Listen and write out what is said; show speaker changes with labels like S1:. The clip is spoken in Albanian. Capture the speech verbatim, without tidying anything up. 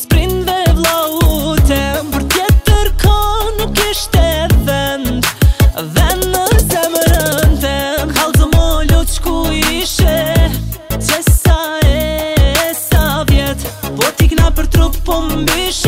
S1: Mas prindve vllau tem për tjetër ka nuk ishte vend. Vend në zemrën tem. Kallë mo luq ku ishe që sa e sa vjet. Po t'ikna për trup po mbishe.